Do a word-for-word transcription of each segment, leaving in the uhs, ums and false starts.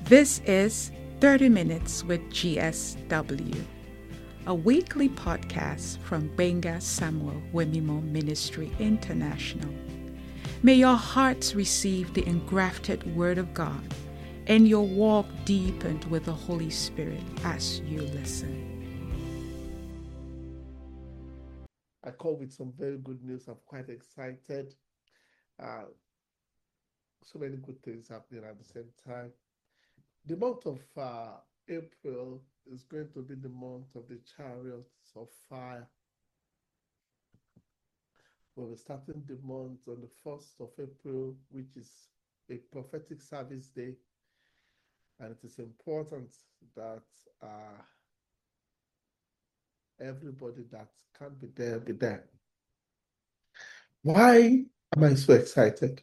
This is thirty Minutes with G S W, a weekly podcast from Benga Samuel Wemimo Ministry International. May your hearts receive the engrafted Word of God and your walk deepened with the Holy Spirit as you listen. I call with some very good news. I'm quite excited. Uh, so many good things happening at the same time. The month of uh, April is going to be the month of the chariots of fire. We're starting the month on the first of April, which is a prophetic service day. And it is important that uh, everybody that can be there, be there. Why am I so excited?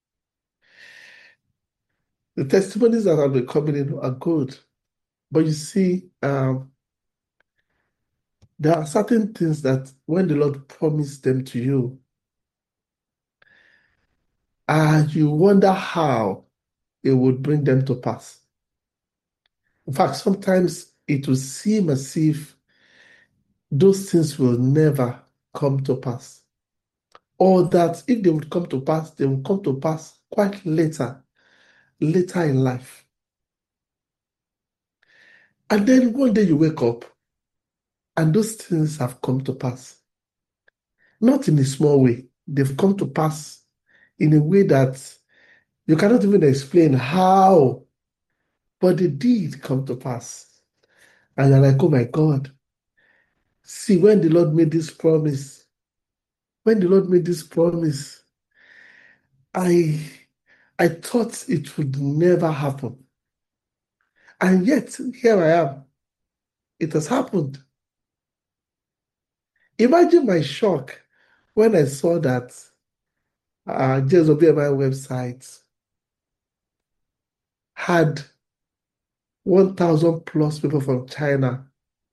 The testimonies that have been coming in are good. But you see, um, there are certain things that when the Lord promised them to you, and uh, you wonder how it would bring them to pass. In fact, sometimes it will seem as if those things will never come to pass. Or that if they would come to pass, they will come to pass quite later, later in life. And then one day you wake up and those things have come to pass. Not in a small way. They've come to pass in a way that you cannot even explain how, but they did come to pass. And you're like, oh my God. See, when the Lord made this promise, when the Lord made this promise, I, I thought it would never happen. And yet, here I am. It has happened. Imagine my shock when I saw that uh, J S W M I website had one thousand plus people from China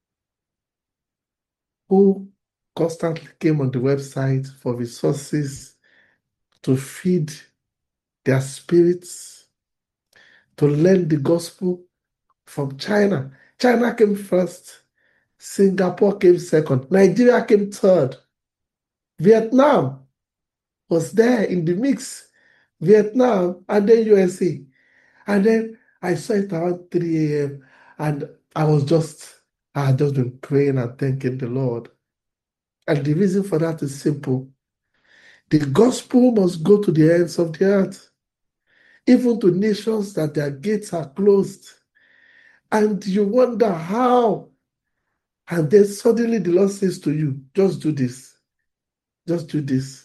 who constantly came on the website for resources to feed their spirits, to learn the gospel from China. China came first, Singapore came second, Nigeria came third, Vietnam was there in the mix, Vietnam and then U S A. And then I saw it around three a m and I was just, I had just been praying and thanking the Lord. And the reason for that is simple. The gospel must go to the ends of the earth, even to nations that their gates are closed. And you wonder how. And then suddenly the Lord says to you, just do this. Just do this.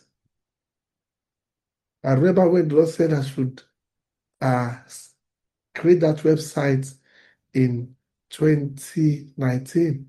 I remember when the Lord said I should uh, create that website in twenty nineteen.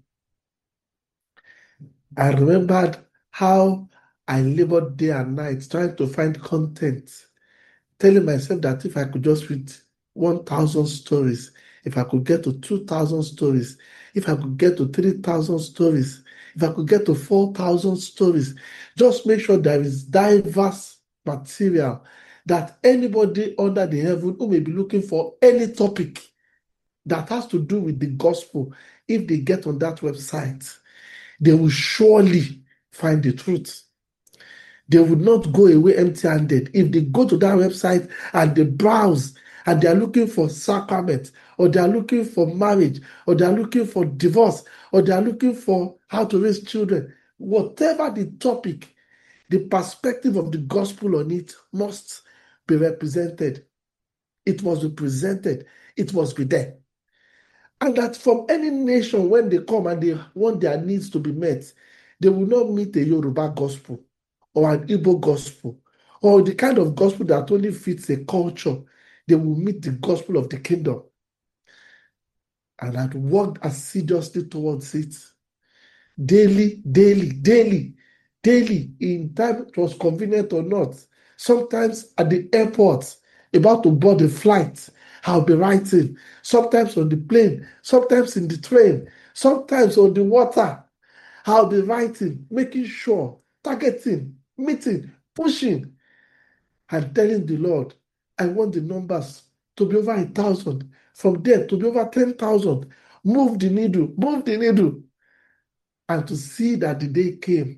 I remembered how I labored day and night trying to find content, telling myself that if I could just read one thousand stories, if I could get to two thousand stories, if I could get to three thousand stories, if I could get to four thousand stories, just make sure there is diverse material that anybody under the heaven who may be looking for any topic that has to do with the gospel, if they get on that website, they will surely find the truth. They would not go away empty-handed. If they go to that website and they browse and they are looking for sacrament, or they are looking for marriage, or they are looking for divorce, or they are looking for how to raise children, whatever the topic, the perspective of the gospel on it must be represented. It must be presented. It must be there. And that from any nation, when they come and they want their needs to be met, they will not meet a Yoruba gospel or an Igbo gospel or the kind of gospel that only fits a culture. They will meet the gospel of the kingdom. And I'd worked assiduously towards it. Daily, daily, daily, daily, in time it was convenient or not. Sometimes at the airport, about to board a flight, I'll be writing. Sometimes on the plane, sometimes in the train, sometimes on the water, I'll be writing, making sure, targeting, meeting, pushing, and telling the Lord, I want the numbers to be over a thousand, from there to be over ten thousand. Move the needle, move the needle. And to see that the day came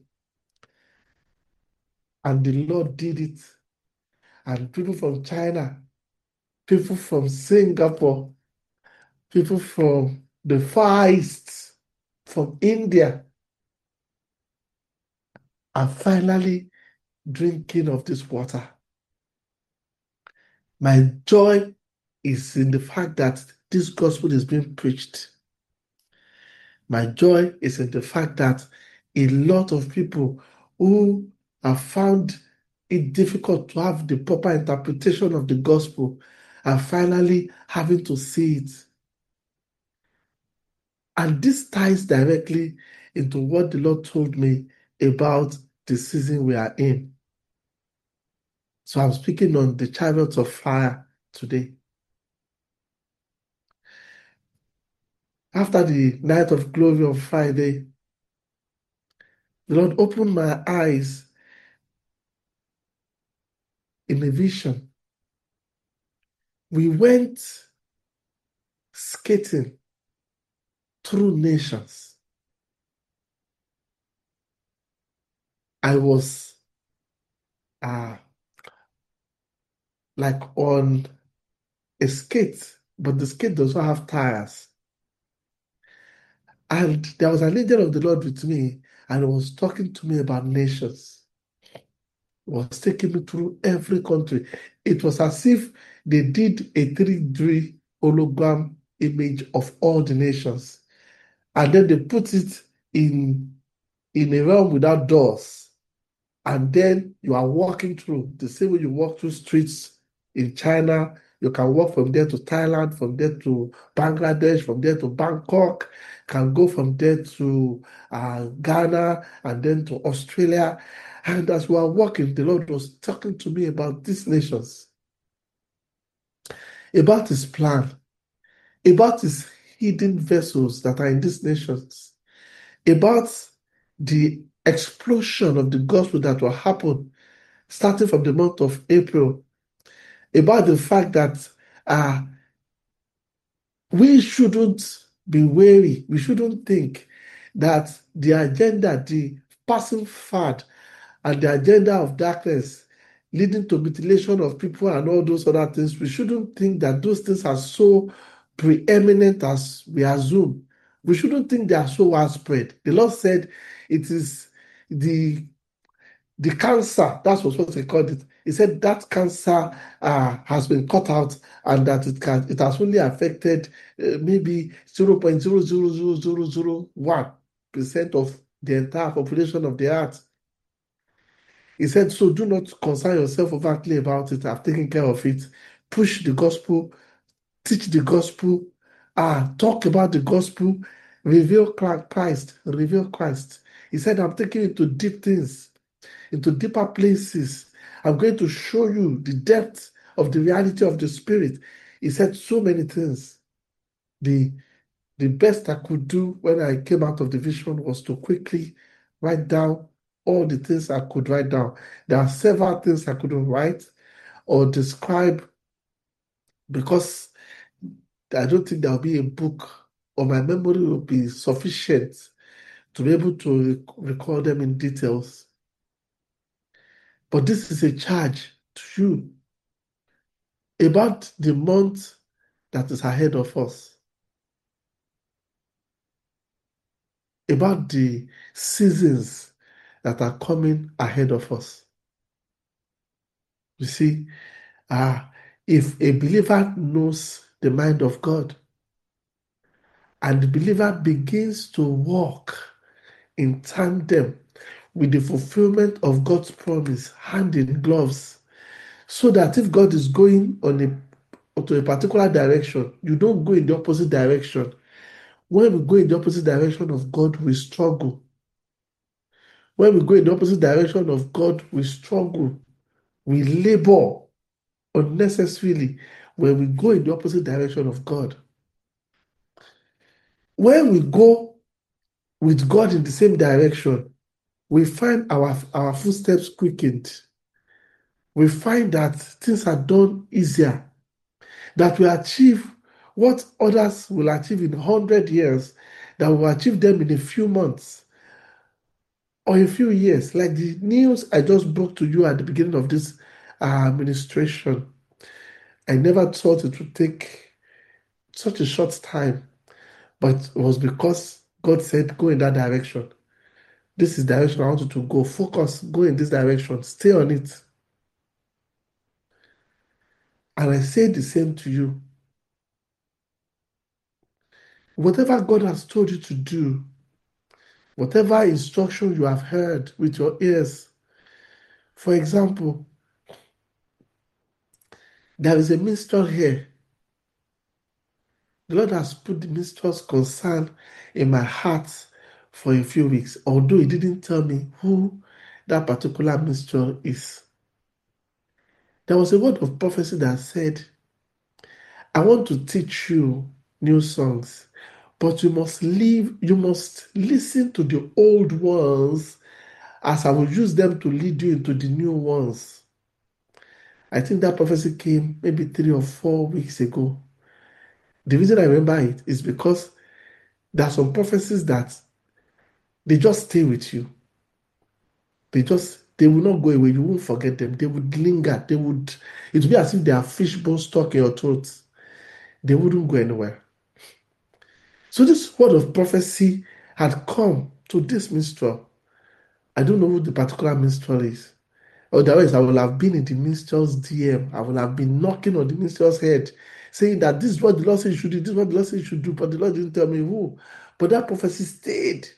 and the Lord did it. And people from China, people from Singapore, people from the Far East, from India, are finally drinking of this water. My joy is in the fact that this gospel is being preached. My joy is in the fact that a lot of people who have found it difficult to have the proper interpretation of the gospel are finally having to see it. And this ties directly into what the Lord told me about the season we are in. So I'm speaking on the chariots of fire today. After the night of glory on Friday, the Lord opened my eyes in a vision. We went skating through nations. I was uh, like on a skate, but the skate does not have tires. And there was an angel of the Lord with me, and he was talking to me about nations. He was taking me through every country. It was as if they did a three D hologram image of all the nations. And then they put it in, in a realm without doors. And then you are walking through the same way you walk through streets in China. You can walk from there to Thailand, from there to Bangladesh, from there to Bangkok, can go from there to uh, Ghana, and then to Australia. And as we are walking, the Lord was talking to me about these nations, about his plan, about his hidden vessels that are in these nations, about the explosion of the gospel that will happen starting from the month of April, about the fact that uh, we shouldn't be wary, we shouldn't think that the agenda, the passing fad, and the agenda of darkness leading to mutilation of people and all those other things, we shouldn't think that those things are so preeminent as we assume. We shouldn't think they are so widespread. The Lord said it is the the cancer, that's what they called it. He said that cancer uh, has been cut out, and that it can it has only affected uh, maybe zero point zero zero zero zero zero one percent of the entire population of the earth. He said, so do not concern yourself overtly about it. I've taken care of it. Push the gospel, teach the gospel, uh, talk about the gospel, reveal Christ, reveal Christ. He said, I'm taking you to deep things, into deeper places. I'm going to show you the depth of the reality of the Spirit. He said so many things. The, the best I could do when I came out of the vision was to quickly write down all the things I could write down. There are several things I couldn't write or describe because I don't think there'll be a book or my memory will be sufficient to be able to rec- record them in details. But this is a charge to you about the month that is ahead of us, about the seasons that are coming ahead of us. You see, uh, if a believer knows the mind of God and the believer begins to walk in tandem with the fulfillment of God's promise, hand in gloves, so that if God is going on a, to a particular direction, you don't go in the opposite direction. When we go in the opposite direction of God, we struggle. When we go in the opposite direction of God, we struggle. We labor unnecessarily when we go in the opposite direction of God. When we go with God in the same direction, we find our, our footsteps quickened. We find that things are done easier. that we achieve what others will achieve in one hundred years, that we will achieve them in a few months or a few years. Like the news I just broke to you at the beginning of this uh, administration, I never thought it would take such a short time, but it was because God said, go in that direction. This is the direction I want you to go. Focus, go in this direction, stay on it. And I say the same to you. Whatever God has told you to do, whatever instruction you have heard with your ears, for example, there is a minstrel here. The Lord has put the minstrel's concern in my heart for a few weeks, although He didn't tell me who that particular minstrel is. There was a word of prophecy that said, I want to teach you new songs, but you must leave, you must listen to the old ones as I will use them to lead you into the new ones. I think that prophecy came maybe three or four weeks ago. The reason I remember it is because there are some prophecies that they just stay with you. They just, they will not go away. You won't forget them. They would linger. They would, it would be as if they are fishbone stuck in your throat. They wouldn't go anywhere. So this word of prophecy had come to this minstrel. I don't know who the particular minstrel is. Otherwise, I will have been in the minstrel's D M. I will have been knocking on the minstrel's head, saying that this is what the Lord said you should do, this is what the Lord said you should do, but the Lord didn't tell me who. But that prophecy stayed.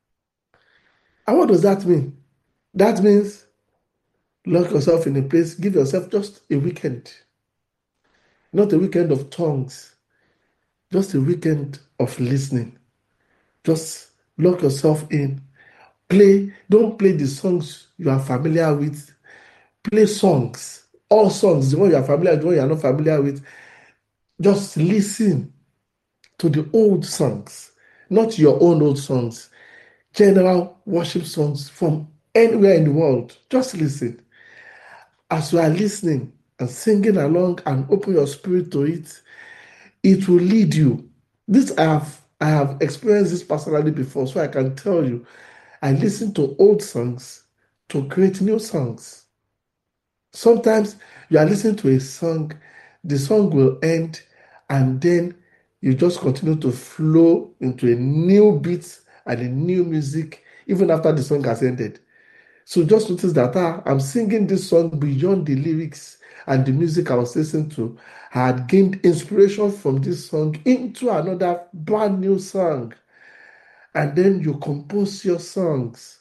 And what does that mean? That means lock yourself in a place, give yourself just a weekend. Not a weekend of tongues, just a weekend of listening. Just lock yourself in. Play, don't play the songs you are familiar with. Play songs, all songs, the one you are familiar with, the one you are not familiar with. Just listen to the old songs, not your own old songs, general worship songs from anywhere in the world. Just listen. As you are listening and singing along and open your spirit to it, it will lead you. This I have I have experienced this personally before, so I can tell you, I listen to old songs to create new songs. Sometimes you are listening to a song, the song will end, and then you just continue to flow into a new beat and a new music, even after the song has ended. So just notice that ah, I'm singing this song beyond the lyrics and the music I was listening to. I had gained inspiration from this song into another brand new song. And then you compose your songs.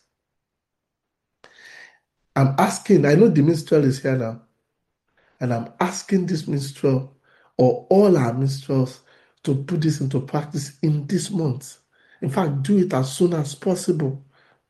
I'm asking, I know the minstrel is here now, and I'm asking this minstrel or all our minstrels to put this into practice in this month. In fact, do it as soon as possible.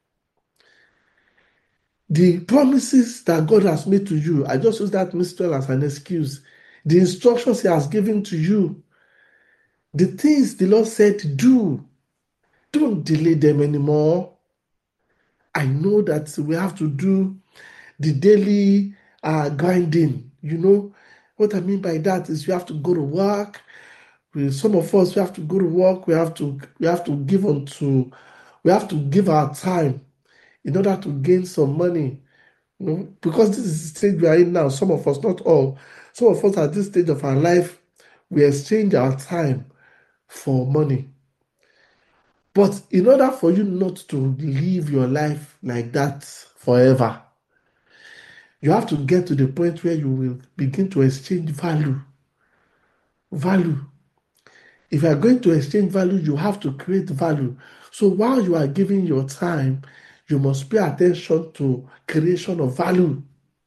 The promises that God has made to you, I just use that minstrel as an excuse. The instructions He has given to you, the things the Lord said, do. Don't delay them anymore. I know that we have to do the daily uh, grinding. You know what I mean by that is you have to go to work. We, some of us we have to go to work. We have to we have to give unto we have to give our time in order to gain some money. You know, because this is the stage we are in now. Some of us, not all, some of us at this stage of our life, we exchange our time for money. But in order for you not to live your life like that forever, you have to get to the point where you will begin to exchange value. Value. If you are going to exchange value, you have to create value. So while you are giving your time, you must pay attention to creation of value.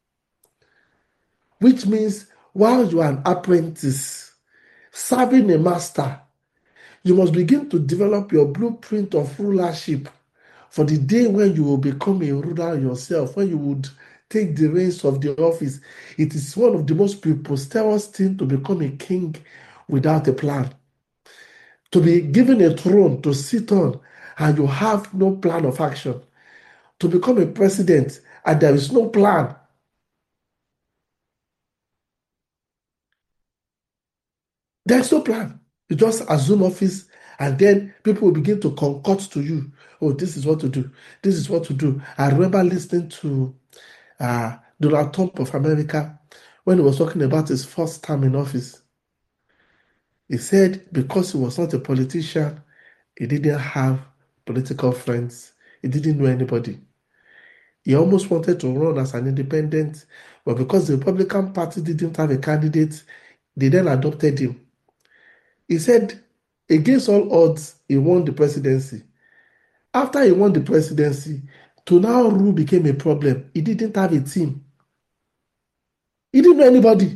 Which means while you are an apprentice serving a master, you must begin to develop your blueprint of rulership for the day when you will become a ruler yourself, when you would take the reins of the office. It is one of the most preposterous things to become a king without a plan. To be given a throne to sit on and you have no plan of action. To become a president and there is no plan. There's no plan. You just assume office, and then people will begin to concoct to you. Oh, this is what to do. This is what to do. I remember listening to uh, Donald Trump of America when he was talking about his first term in office. He said because he was not a politician, he didn't have political friends. He didn't know anybody. He almost wanted to run as an independent, but because the Republican Party didn't have a candidate, they then adopted him. He said, against all odds, he won the presidency. After he won the presidency, to now rule became a problem. He didn't have a team. He didn't know anybody.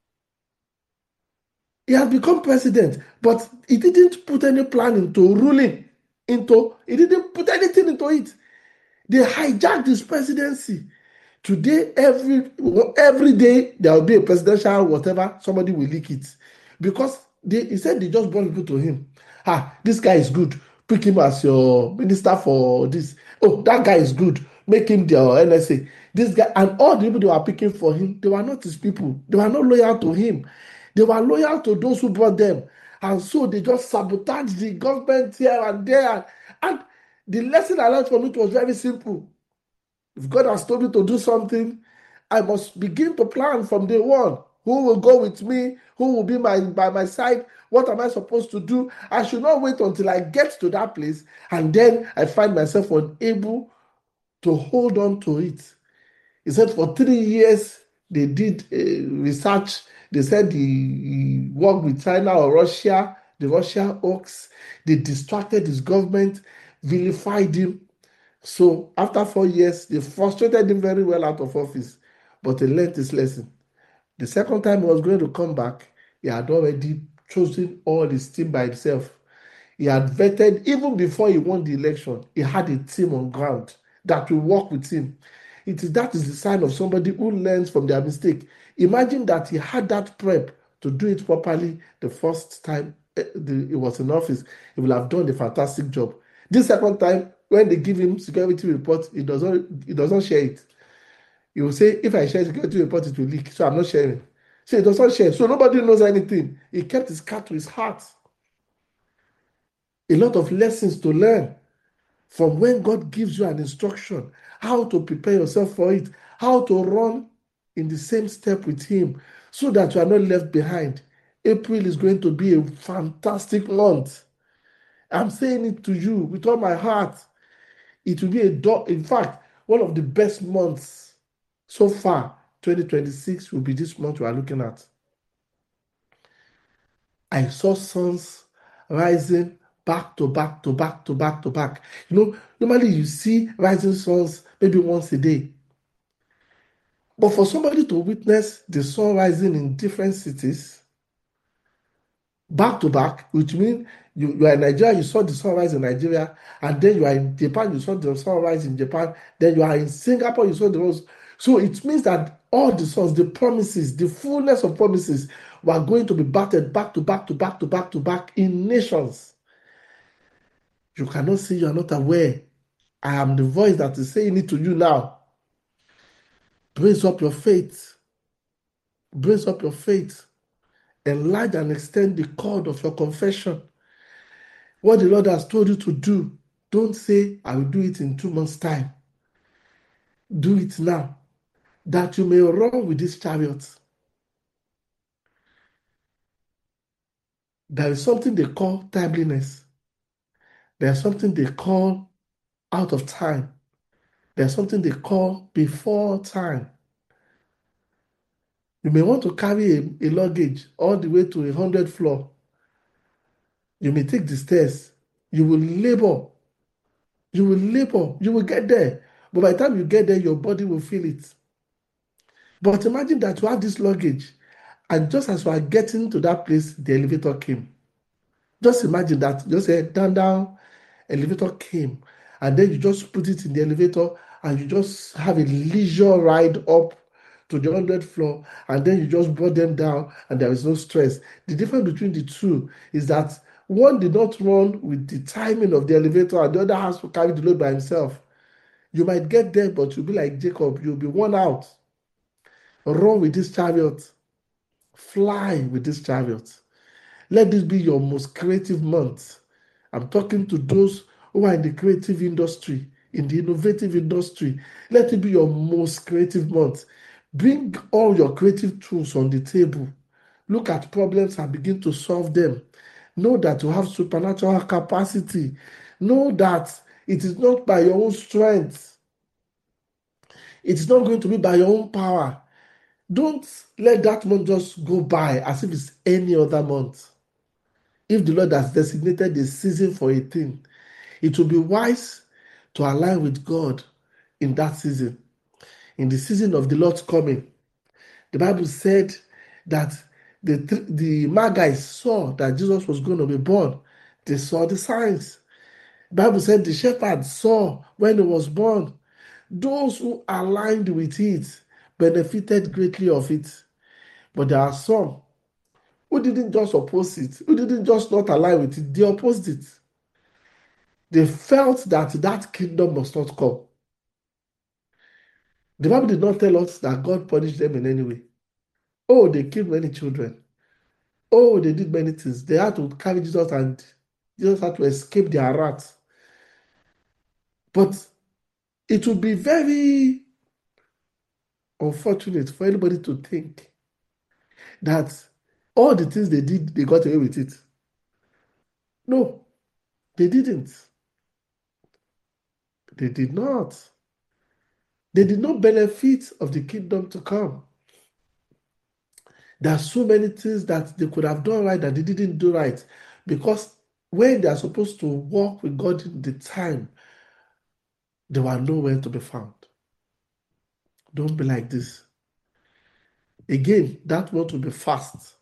He had become president, but he didn't put any plan into ruling, into, he didn't put anything into it. They hijacked his presidency. Today, every every day there will be a presidential whatever, somebody will leak it. Because they, he said they just brought people to him. Ah, this guy is good. Pick him as your minister for this. Oh, that guy is good. Make him their N S A. This guy, and all the people they were picking for him, they were not his people. They were not loyal to him. They were loyal to those who brought them. And so they just sabotaged the government here and there. And the lesson I learned from it was very simple. If God has told me to do something, I must begin to plan from day one. Who will go with me? Who will be my, by my side? What am I supposed to do? I should not wait until I get to that place and then I find myself unable to hold on to it. He said for three years they did uh, research. They said he, he worked with China or Russia, the Russia hoax. They distracted his government, vilified him. So after four years, they frustrated him very well out of office, but he learned his lesson. The second time he was going to come back, he had already chosen all his team by himself. He had vetted, even before he won the election, he had a team on ground that will work with him. It is that is the sign of somebody who learns from their mistake. Imagine that he had that prep to do it properly the first time he was in office. He will have done a fantastic job. This second time, when they give him security report, he doesn't he doesn't share it. He will say, if I share security report, it will leak. So I'm not sharing. So he doesn't share. So nobody knows anything. He kept his card to his heart. A lot of lessons to learn from when God gives you an instruction, how to prepare yourself for it, how to run in the same step with Him so that you are not left behind. April is going to be a fantastic month. I'm saying it to you with all my heart. It will be a do- in fact, one of the best months so far. twenty twenty-six will be this month we are looking at. I saw suns rising back to back to back to back to back. You know, normally you see rising suns maybe once a day. But for somebody to witness the sun rising in different cities back to back, which means you, you are in Nigeria, you saw the sunrise in Nigeria, and then you are in Japan, you saw the sunrise in Japan, then you are in Singapore, you saw the rose. So it means that all the suns, the promises, the fullness of promises were going to be battered back to back to back to back to back in nations. You cannot see, you are not aware. I am the voice that is saying it to you now. Brace up your faith. Brace up your faith. Enlarge and extend the cord of your confession. What the Lord has told you to do, don't say, I will do it in two months' time. Do it now, that you may run with this chariot. There is something they call timeliness. There's something they call out of time. There's something they call before time. You may want to carry a, a luggage all the way to a hundred floor. You may take the stairs. You will labor. You will labor. You will get there. But by the time you get there, your body will feel it. But imagine that you have this luggage, and just as you are getting to that place, the elevator came. Just imagine that. Just say, down, down, elevator came. And then you just put it in the elevator, and you just have a leisure ride up to the hundredth floor, and then you just brought them down, and there is no stress. The difference between the two is that one did not run with the timing of the elevator, and the other has to carry the load by himself. You might get there, but you'll be like Jacob, you'll be worn out. Run with this chariot. Fly with this chariot. Let this be your most creative month. I'm talking to those who are in the creative industry, in the innovative industry. Let it be your most creative month. Bring all your creative tools on the table. Look at problems and begin to solve them. Know that you have supernatural capacity. Know that it is not by your own strength. It is not going to be by your own power. Don't let that month just go by as if it's any other month. If the Lord has designated a season for a thing, it will be wise to align with God in that season. In the season of the Lord's coming, the Bible said that the, the Magi saw that Jesus was going to be born. They saw the signs. The Bible said the shepherds saw when he was born. Those who aligned with it benefited greatly of it. But there are some who didn't just oppose it, who didn't just not align with it, they opposed it. They felt that that kingdom must not come. The Bible did not tell us that God punished them in any way. Oh, they killed many children. Oh, they did many things. They had to carry Jesus and Jesus had to escape their wrath. But it would be very unfortunate for anybody to think that all the things they did, they got away with it. No, they didn't. They did not. They did not benefit of the kingdom to come. There are so many things that they could have done right that they didn't do right, because when they are supposed to walk with God in the time, they were nowhere to be found. Don't be like this. Again, that month will be fast.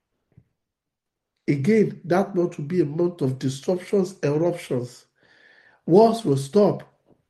Again, that month will be a month of disruptions, eruptions. Wars will stop.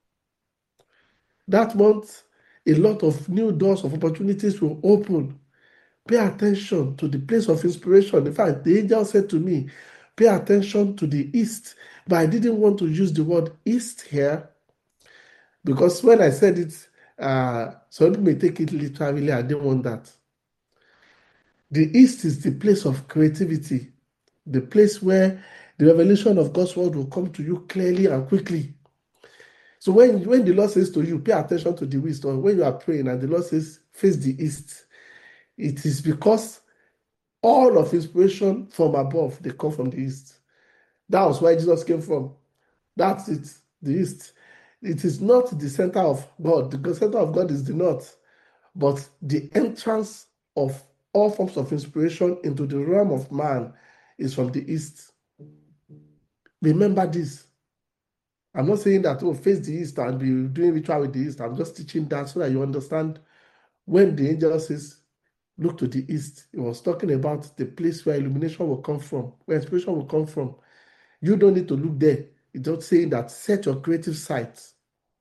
That month, a lot of new doors of opportunities will open. Pay attention to the place of inspiration. In fact, the angel said to me, pay attention to the east. But I didn't want to use the word east here, because when I said it, uh, some may take it literally. I didn't want that. The east is the place of creativity, the place where the revelation of God's word will come to you clearly and quickly. So when, when the Lord says to you, pay attention to the east, or when you are praying and the Lord says, face the east, it is because all of inspiration from above, they come from the east. That was where Jesus came from. That's it, the east. It is not the center of God. The center of God is the north. But the entrance of all forms of inspiration into the realm of man is from the east. Remember this. I'm not saying that, oh, face the east and be doing ritual with the east. I'm just teaching that so that you understand when the angel says, look to the east, he was talking about the place where illumination will come from, where inspiration will come from. You don't need to look there. It's just saying that set your creative sights.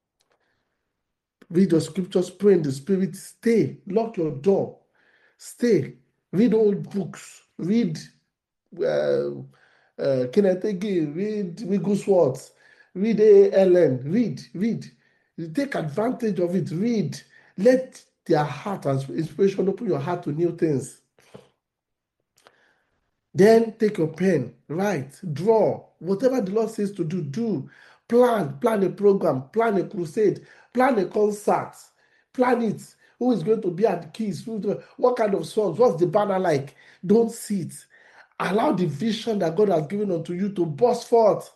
Read your scriptures, pray in the spirit, stay, lock your door, stay, read old books, read uh, uh, Kenneth Hagin, read Wigglesworth, read A. Ellen, read, read. Take advantage of it, read. Let their heart and inspiration open your heart to new things. Then take your pen, write, draw, whatever the Lord says to do, do. Plan, plan a program, plan a crusade, plan a concert, plan it. Who is going to be at the keys? What kind of songs? What's the banner like? Don't sit. Allow the vision that God has given unto you to burst forth.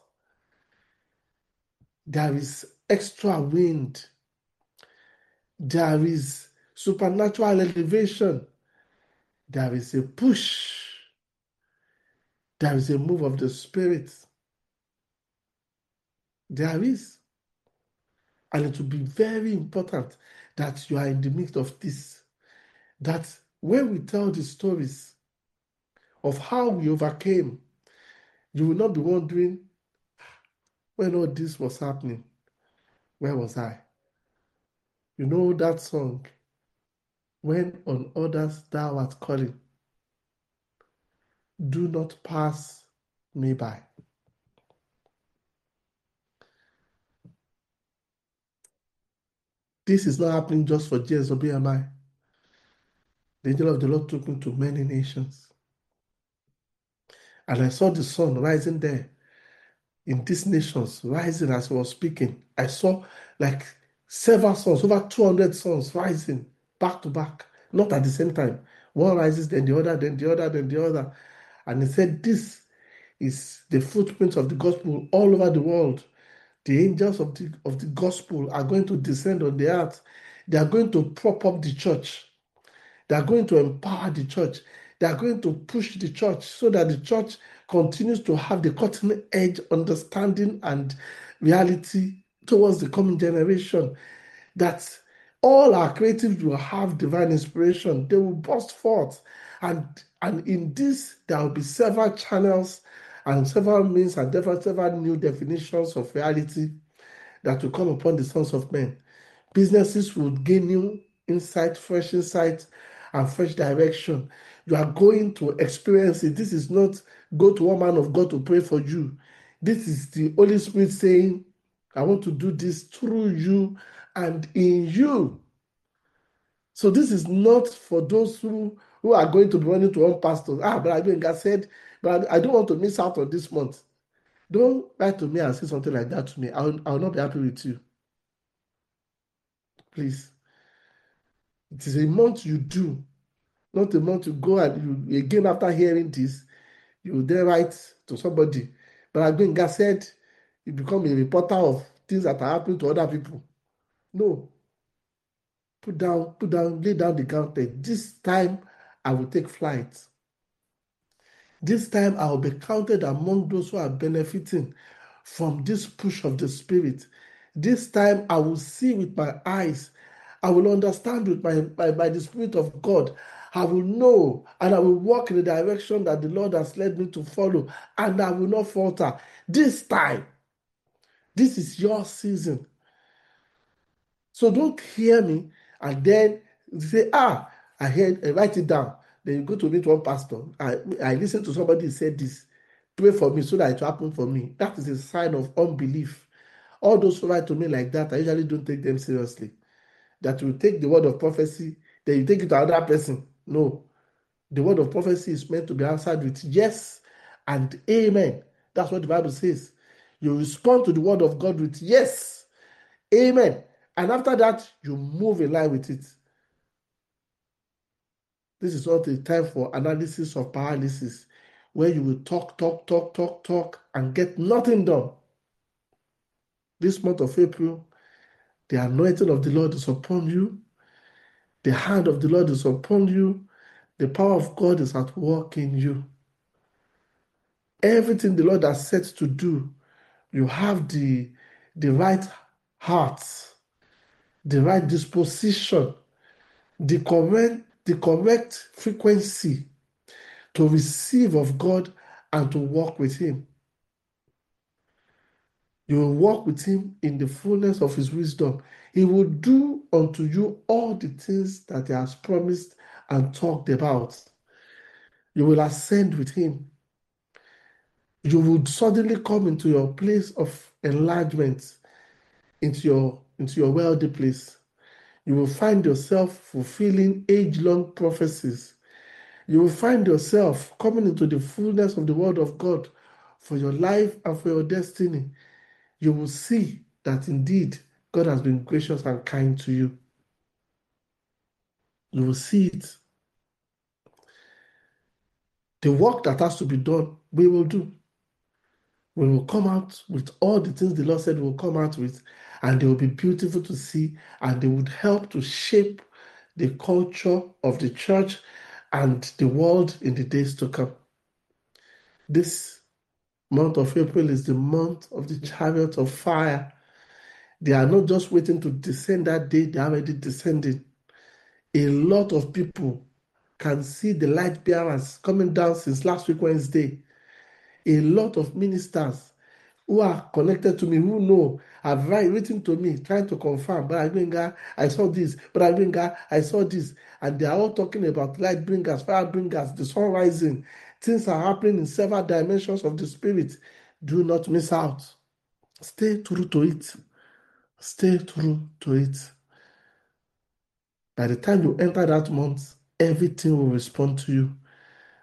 There is extra wind. There is supernatural elevation. There is a push. There is a move of the Spirit. There is. And it will be very important that you are in the midst of this. That when we tell the stories of how we overcame, you will not be wondering, when all this was happening, where was I? You know that song, when on others thou art calling, do not pass me by. This is not happening just for J S O B M I. The angel of the Lord took me to many nations. And I saw the sun rising there in these nations, rising as I was speaking. I saw like several suns, over two hundred suns rising back to back, not at the same time. One rises, then the other, then the other, then the other. And he said, this is the footprints of the gospel all over the world. The angels of the, of the gospel are going to descend on the earth. They are going to prop up the church. They are going to empower the church. They are going to push the church so that the church continues to have the cutting edge understanding and reality towards the coming generation. That all our creatives will have divine inspiration. They will burst forth. And, and in this, there will be several channels and several means and several new definitions of reality that will come upon the sons of men. Businesses will gain new insight, fresh insight, and fresh direction. You are going to experience it. This is not go to one man of God to pray for you. This is the Holy Spirit saying, I want to do this through you and in you. So this is not for those who, who are going to be running to one pastor. Ah, but I God said, but I don't want to miss out on this month. Don't write to me and say something like that to me. I will, I will not be happy with you. Please. It is a month you do, not a month you go and you again after hearing this, you then write to somebody. But Gbenga said you become a reporter of things that are happening to other people. No. Put down, put down, lay down the gauntlet. This time I will take flight. This time I will be counted among those who are benefiting from this push of the Spirit. This time I will see with my eyes. I will understand with my by, by the Spirit of God. I will know and I will walk in the direction that the Lord has led me to follow, and I will not falter. This time, this is your season. So don't hear me and then say, ah, I heard, uh, write it down. Then you go to meet one pastor. I, I listened to somebody say this. Pray for me so that it will happen for me. That is a sign of unbelief. All those who write to me like that, I usually don't take them seriously. That you take the word of prophecy, then you take it to another person. No. The word of prophecy is meant to be answered with yes and amen. That's what the Bible says. You respond to the word of God with yes, amen. And after that, you move in line with it. This is not a time for analysis of paralysis, where you will talk, talk, talk, talk, talk, and get nothing done. This month of April, the anointing of the Lord is upon you. The hand of the Lord is upon you. The power of God is at work in you. Everything the Lord has set to do, you have the, the right heart, the right disposition, the correct, the correct frequency to receive of God and to walk with Him. You will walk with Him in the fullness of His wisdom. He will do unto you all the things that He has promised and talked about. You will ascend with Him. You will suddenly come into your place of enlargement, into your, into your wealthy place. You will find yourself fulfilling age-long prophecies. You will find yourself coming into the fullness of the word of God for your life and for your destiny. You will see that indeed God has been gracious and kind to you. You will see it. The work that has to be done, we will do. We will come out with all the things the Lord said we will come out with, and they will be beautiful to see, and they would help to shape the culture of the church and the world in the days to come. This month of April is the month of the chariot of fire. They are not just waiting to descend that day, they are already descending. A lot of people can see the light bearers coming down since last week, Wednesday. A lot of ministers who are connected to me, who know, have written to me, trying to confirm, but Gbenga, I saw this, but Gbenga, I saw this. And they are all talking about light bringers, fire bringers, the sun rising. Things are happening in several dimensions of the spirit. Do not miss out. Stay true to it. Stay true to it. By the time you enter that month, everything will respond to you.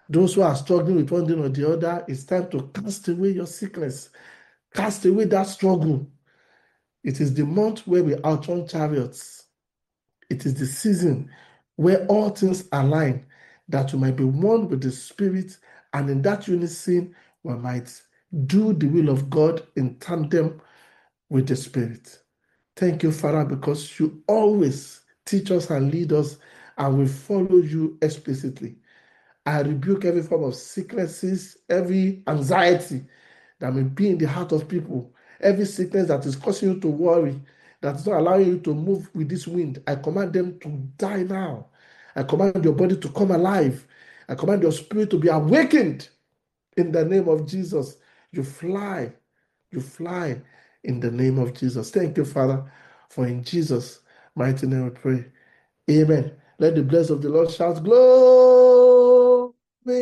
Those who are struggling with one thing or the other, it's time to cast away your sickness. Cast away that struggle. It is the month where we outrun chariots. It is the season where all things align, that we might be one with the Spirit, and in that unison, we might do the will of God in tandem with the Spirit. Thank you, Father, because you always teach us and lead us, and we follow you explicitly. I rebuke every form of sicknesses, every anxiety that may be in the heart of people, every sickness that is causing you to worry, that is not allowing you to move with this wind. I command them to die now. I command your body to come alive. I command your spirit to be awakened in the name of Jesus. You fly. You fly in the name of Jesus. Thank you, Father, for in Jesus' mighty name we pray. Amen. Let the blessing of the Lord shout, glory.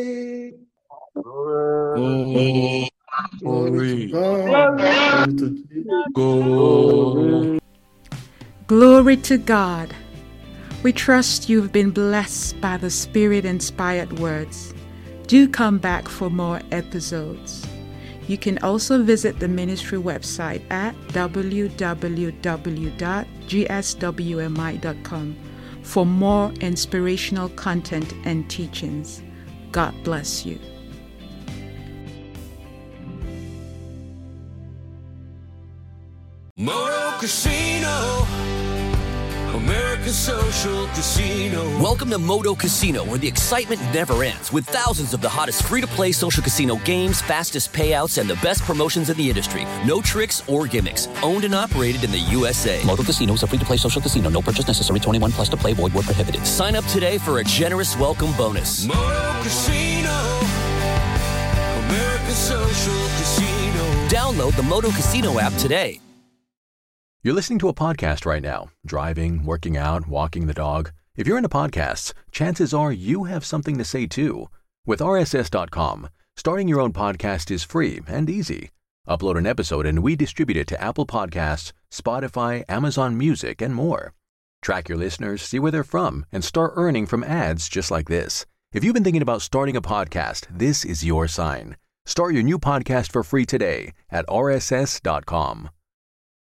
Glory. Glory to God. Glory to Jesus. Glory. Glory to God. We trust you've been blessed by the Spirit-inspired words. Do come back for more episodes. You can also visit the ministry website at w w w dot g s w m i dot com for more inspirational content and teachings. God bless you. Moto Casino, America's social casino. Welcome to Moto Casino, where the excitement never ends, with thousands of the hottest free-to-play social casino games, fastest payouts, and the best promotions in the industry. No tricks or gimmicks. Owned and operated in the U S A. Moto Casino is a free-to-play social casino. No purchase necessary. twenty-one plus to play. Void where prohibited. Sign up today for a generous welcome bonus. Moto Casino, America's social casino. Download the Moto Casino app today. You're listening to a podcast right now, driving, working out, walking the dog. If you're into podcasts, chances are you have something to say too. With R S S dot com, starting your own podcast is free and easy. Upload an episode and we distribute it to Apple Podcasts, Spotify, Amazon Music, and more. Track your listeners, see where they're from, and start earning from ads just like this. If you've been thinking about starting a podcast, this is your sign. Start your new podcast for free today at R S S dot com.